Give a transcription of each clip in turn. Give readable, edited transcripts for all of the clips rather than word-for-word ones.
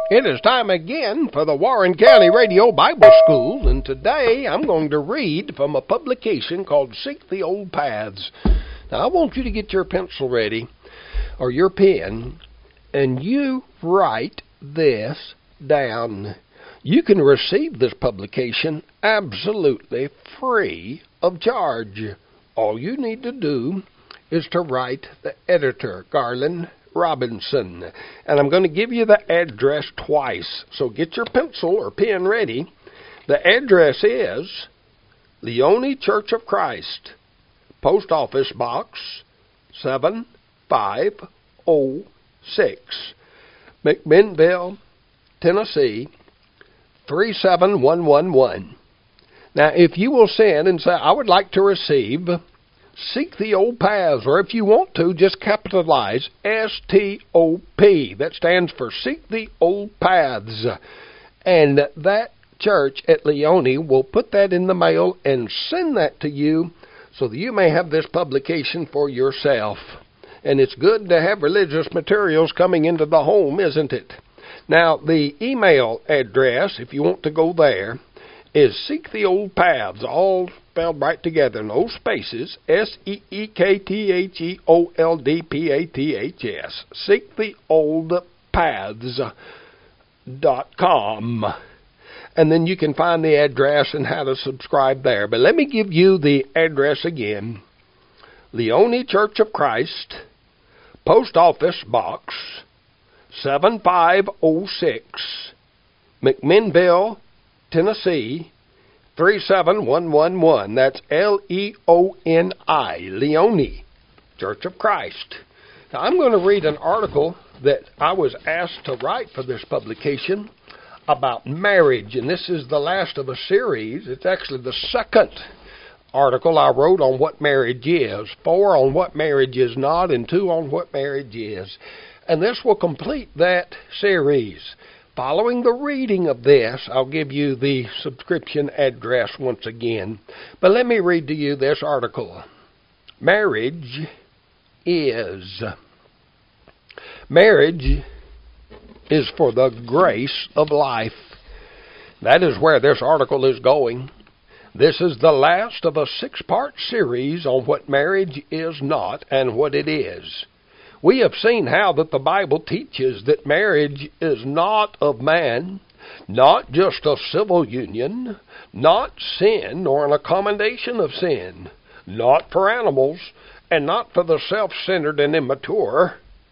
It is time again for the Warren County Radio Bible School, and today I'm going to read from a publication called Seek the Old Paths. Now, I want you to get your pencil ready, or your pen, and you write this down. You can receive this publication absolutely free of charge. All you need to do is to write the editor, Garland Robinson. And I'm going to give you the address twice. So get your pencil or pen ready. The address is Leone Church of Christ, Post Office Box 7506, McMinnville, Tennessee 37111. Now, if you will send and say, I would like to receive Seek the Old Paths, or if you want to, just capitalize S-T-O-P. That stands for Seek the Old Paths. And that church at Leone will put that in the mail and send that to you so that you may have this publication for yourself. And it's good to have religious materials coming into the home, isn't it? Now, the email address, if you want to go there, is Seek the Old Paths, all spelled right together, no spaces, SEEKTHEOLDPATHS, seektheoldpaths.com. And then you can find the address and how to subscribe there. But let me give you the address again. Leone Church of Christ, Post Office Box 7506, McMinnville, Tennessee 37111. That's Leoni, Leone Church of Christ. Now, I'm going to read an article that I was asked to write for this publication about marriage, and this is the last of a series. It's actually the second article I wrote on what marriage is, 4 on what marriage is not, and 2 on what marriage is. And this will complete that series. Following the reading of this, I'll give you the subscription address once again. But let me read to you this article. Marriage is for the grace of life. That is where this article is going. This is the last of a 6-part series on what marriage is not and what it is. We have seen how that the Bible teaches that marriage is not of man, not just a civil union, not sin nor an accommodation of sin, not for animals, and not for the self-centered and immature.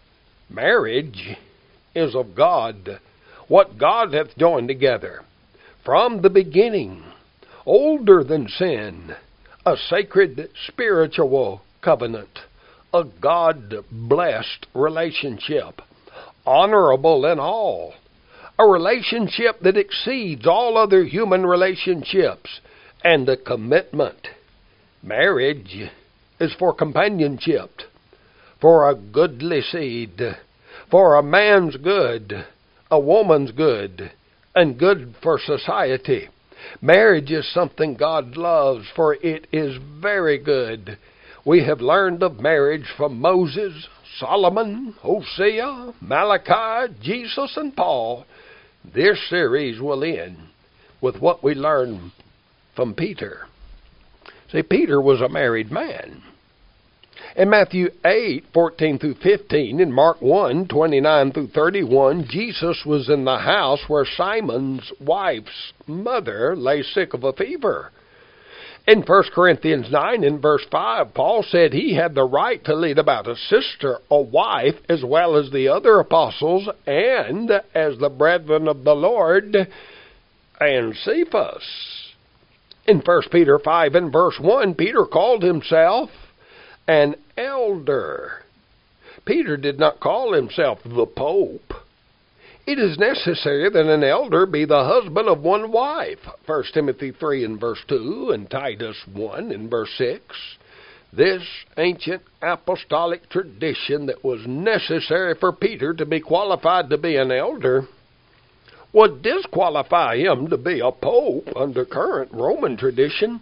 Marriage is of God, what God hath joined together from the beginning, older than sin, a sacred spiritual covenant, a God-blessed relationship, honorable in all, a relationship that exceeds all other human relationships, and a commitment. Marriage is for companionship, for a goodly seed, for a man's good, a woman's good, and good for society. Marriage is something God loves, for it is very good. We have learned of marriage from Moses, Solomon, Hosea, Malachi, Jesus, and Paul. This series will end with what we learn from Peter. See, Peter was a married man. In Matthew 8:14 through 15, and Mark 1:29 through 31, Jesus was in the house where Simon's wife's mother lay sick of a fever. In 1 Corinthians 9 and verse 5, Paul said he had the right to lead about a sister, a wife, as well as the other apostles, and as the brethren of the Lord, and Cephas. In 1 Peter 5 and verse 1, Peter called himself an elder. Peter did not call himself the Pope. It is necessary that an elder be the husband of one wife. 1 Timothy 3 and verse 2 and Titus 1 and verse 6. This ancient apostolic tradition that was necessary for Peter to be qualified to be an elder would disqualify him to be a pope under current Roman tradition.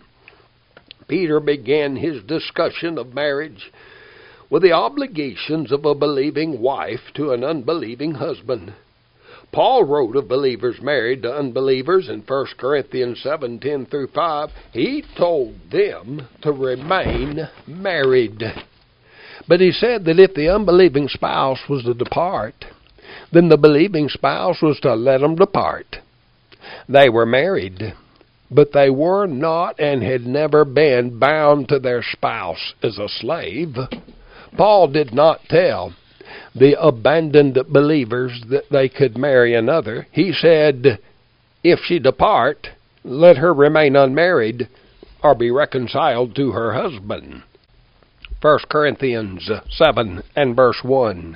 Peter began his discussion of marriage with the obligations of a believing wife to an unbelieving husband. Paul wrote of believers married to unbelievers in 1 Corinthians 7:10 through 5. He told them to remain married. But he said that if the unbelieving spouse was to depart, then the believing spouse was to let them depart. They were married, but they were not and had never been bound to their spouse as a slave. Paul did not tell the abandoned believers that they could marry another. He said, if she depart, let her remain unmarried or be reconciled to her husband. 1 Corinthians 7 and verse 1.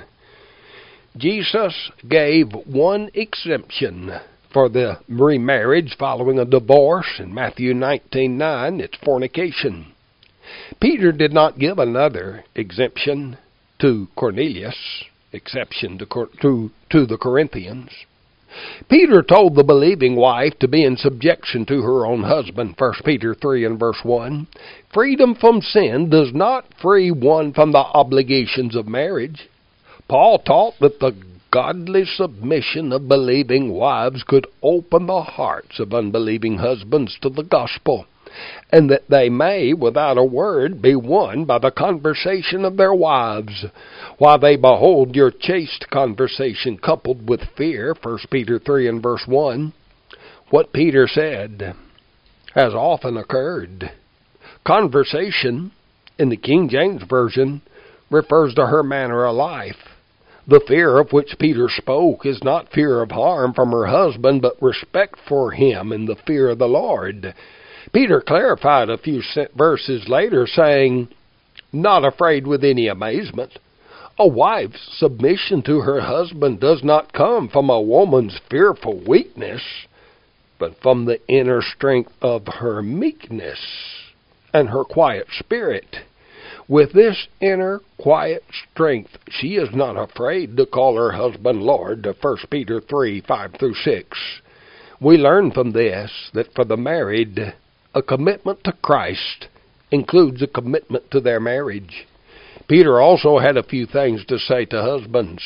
Jesus gave one exemption for the remarriage following a divorce in Matthew 19:9. It's fornication. Peter did not give another exemption to Cornelius, exception to the Corinthians. Peter told the believing wife to be in subjection to her own husband, 1 Peter 3 and verse 1. Freedom from sin does not free one from the obligations of marriage. Paul taught that the godly submission of believing wives could open the hearts of unbelieving husbands to the gospel, and that they may, without a word, be won by the conversation of their wives, while they behold your chaste conversation coupled with fear, 1 Peter 3 and verse 1. What Peter said has often occurred. Conversation, in the King James Version, refers to her manner of life. The fear of which Peter spoke is not fear of harm from her husband, but respect for him and the fear of the Lord. Peter clarified a few verses later, saying, not afraid with any amazement. A wife's submission to her husband does not come from a woman's fearful weakness, but from the inner strength of her meekness and her quiet spirit. With this inner quiet strength, she is not afraid to call her husband Lord, 1 Peter 3, 5 through 6. We learn from this that for the married, a commitment to Christ includes a commitment to their marriage. Peter also had a few things to say to husbands.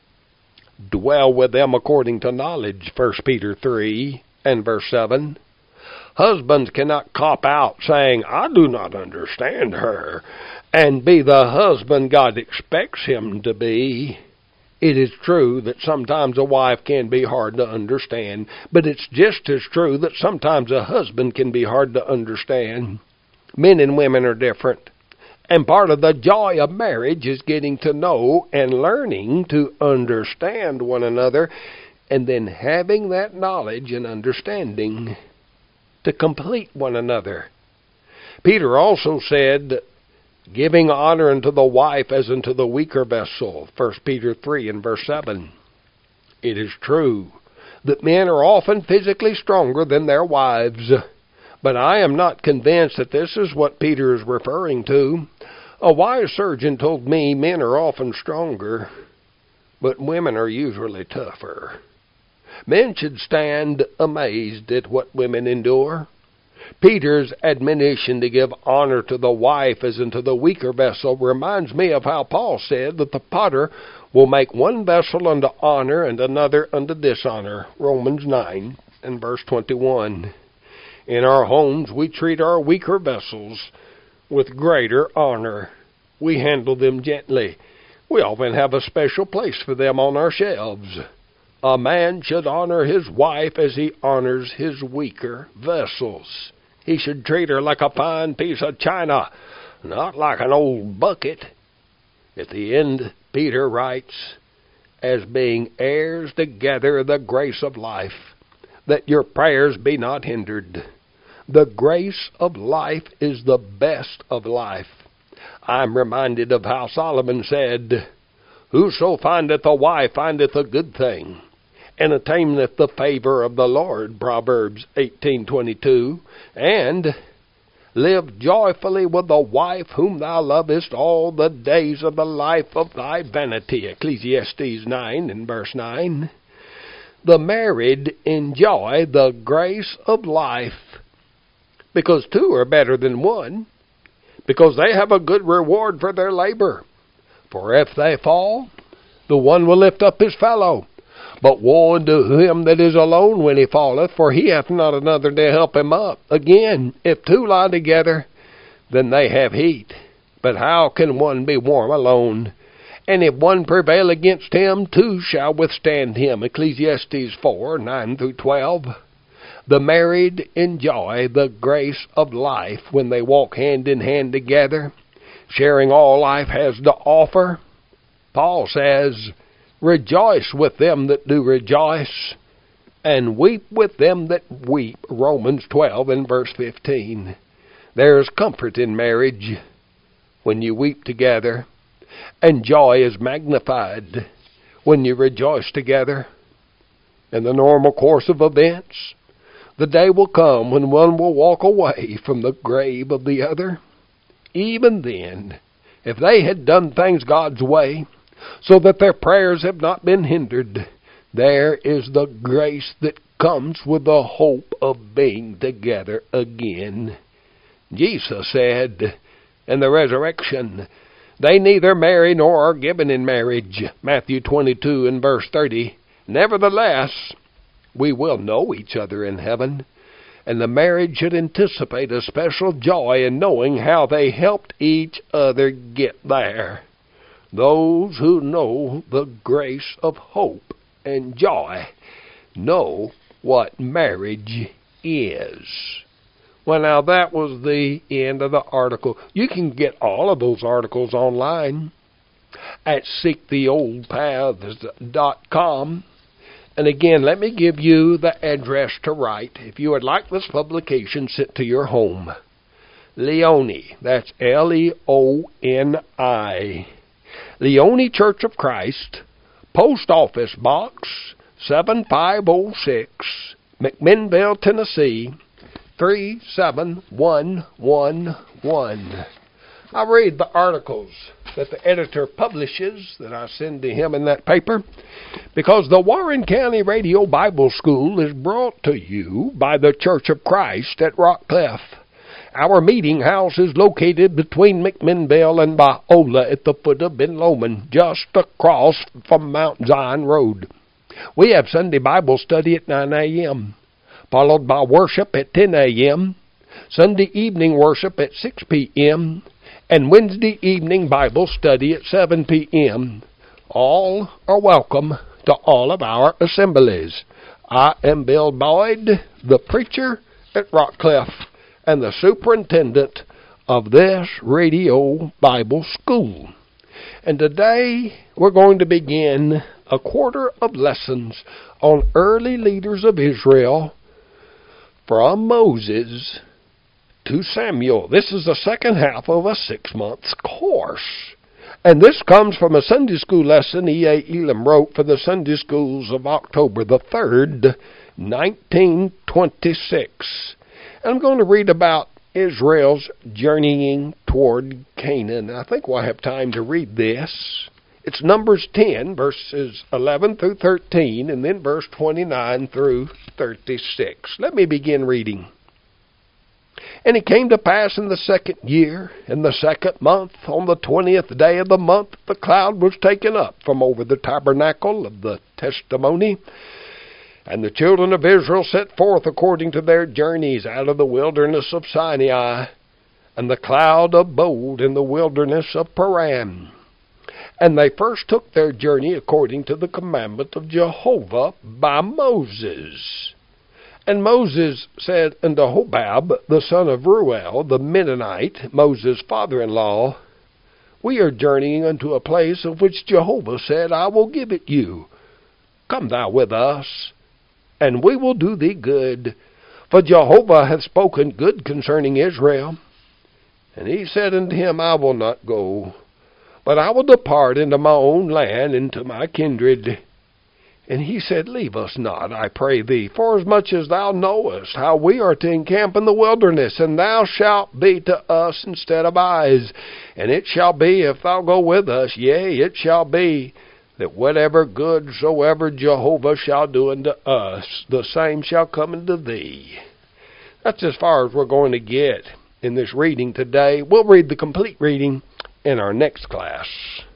Dwell with them according to knowledge, 1 Peter 3 and verse 7. Husbands cannot cop out saying, I do not understand her, and be the husband God expects him to be. It is true that sometimes a wife can be hard to understand, but it's just as true that sometimes a husband can be hard to understand. Men and women are different, and part of the joy of marriage is getting to know and learning to understand one another, and then having that knowledge and understanding to complete one another. Peter also said, giving honor unto the wife as unto the weaker vessel, 1 Peter 3 and verse 7. It is true that men are often physically stronger than their wives, but I am not convinced that this is what Peter is referring to. A wise surgeon told me men are often stronger, but women are usually tougher. Men should stand amazed at what women endure. Peter's admonition to give honor to the wife as unto the weaker vessel reminds me of how Paul said that the potter will make one vessel unto honor and another unto dishonor. Romans 9 and verse 21. In our homes we treat our weaker vessels with greater honor. We handle them gently. We often have a special place for them on our shelves. A man should honor his wife as he honors his weaker vessels. He should treat her like a fine piece of china, not like an old bucket. At the end, Peter writes, as being heirs together of the grace of life, that your prayers be not hindered. The grace of life is the best of life. I'm reminded of how Solomon said, whoso findeth a wife findeth a good thing, and attaineth the favor of the Lord, Proverbs 18:22, and live joyfully with the wife whom thou lovest all the days of the life of thy vanity, Ecclesiastes 9 and verse 9. The married enjoy the grace of life because two are better than one, because they have a good reward for their labor. For if they fall, the one will lift up his fellow. But woe unto him that is alone when he falleth, for he hath not another to help him up. Again, if two lie together, then they have heat. But how can one be warm alone? And if one prevail against him, two shall withstand him. Ecclesiastes 4:9-12. The married enjoy the grace of life when they walk hand in hand together, sharing all life has to offer. Paul says, rejoice with them that do rejoice, and weep with them that weep. Romans 12:15. There is comfort in marriage when you weep together, and joy is magnified when you rejoice together. In the normal course of events, the day will come when one will walk away from the grave of the other. Even then, if they had done things God's way, so that their prayers have not been hindered, there is the grace that comes with the hope of being together again. Jesus said in the resurrection, they neither marry nor are given in marriage. Matthew 22:30. Nevertheless, we will know each other in heaven, and the marriage should anticipate a special joy in knowing how they helped each other get there. Those who know the grace of hope and joy know what marriage is. Well, now that was the end of the article. You can get all of those articles online at seektheoldpaths.com. And again, let me give you the address to write if you would like this publication sent to your home. Leoni, that's Leoni. Leoni Church of Christ, Post Office Box 7506, McMinnville, Tennessee 37111. I read the articles that the editor publishes that I send to him in that paper because the Warren County Radio Bible School is brought to you by the Church of Christ at Rockcliff. Our meeting house is located between McMinnville and Biola at the foot of Ben Lomond, just across from Mount Zion Road. We have Sunday Bible study at 9 a.m., followed by worship at 10 a.m., Sunday evening worship at 6 p.m., and Wednesday evening Bible study at 7 p.m. All are welcome to all of our assemblies. I am Bill Boyd, the preacher at Rockcliff, and the superintendent of this radio Bible school. And today we're going to begin a quarter of lessons on early leaders of Israel from Moses to Samuel. This is the second half of a 6-month course. And this comes from a Sunday school lesson E.A. Elam wrote for the Sunday schools of October the 3rd, 1926. And I'm going to read about Israel's journeying toward Canaan. I think we'll have time to read this. It's Numbers 10, verses 11 through 13, and then verse 29 through 36. Let me begin reading. And it came to pass in the 2nd year, in the 2nd month, on the 20th day of the month, the cloud was taken up from over the tabernacle of the testimony. And the children of Israel set forth according to their journeys out of the wilderness of Sinai, and the cloud abode in the wilderness of Paran. And they first took their journey according to the commandment of Jehovah by Moses. And Moses said unto Hobab, the son of Ruel, the Midianite, Moses' father-in-law, we are journeying unto a place of which Jehovah said, I will give it you. Come thou with us, and we will do thee good. For Jehovah hath spoken good concerning Israel. And he said unto him, I will not go, but I will depart into my own land, into my kindred. And he said, leave us not, I pray thee, forasmuch as thou knowest how we are to encamp in the wilderness, and thou shalt be to us instead of eyes. And it shall be, if thou go with us, yea, it shall be, that whatever good soever Jehovah shall do unto us, the same shall come unto thee. That's as far as we're going to get in this reading today. We'll read the complete reading in our next class.